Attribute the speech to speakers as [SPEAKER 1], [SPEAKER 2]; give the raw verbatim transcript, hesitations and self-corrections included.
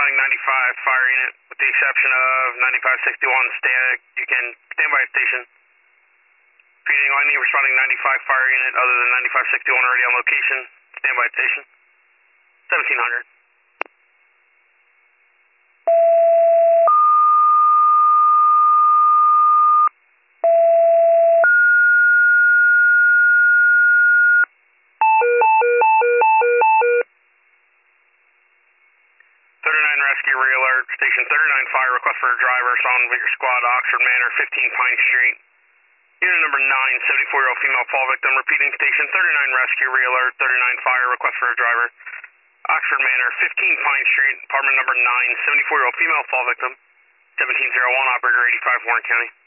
[SPEAKER 1] responding ninety-five fire unit, with the exception of ninety-five sixty-one static. You can stand by at station. Repeating, any responding ninety-five fire unit other than ninety-five sixty-one already on location. Stand by at station. seventeen hundred. thirty-nine rescue re-alert, station thirty-nine fire, request for a driver, on with your squad, Oxford Manor, fifteen Pine Street. Unit number nine, seventy-four-year-old female fall victim, repeating station thirty-nine rescue re-alert, thirty-nine fire, request for a driver. Oxford Manor, fifteen Pine Street, apartment number nine, seventy-four-year-old female fall victim, seventeen oh one, operator eighty-five, Warren County.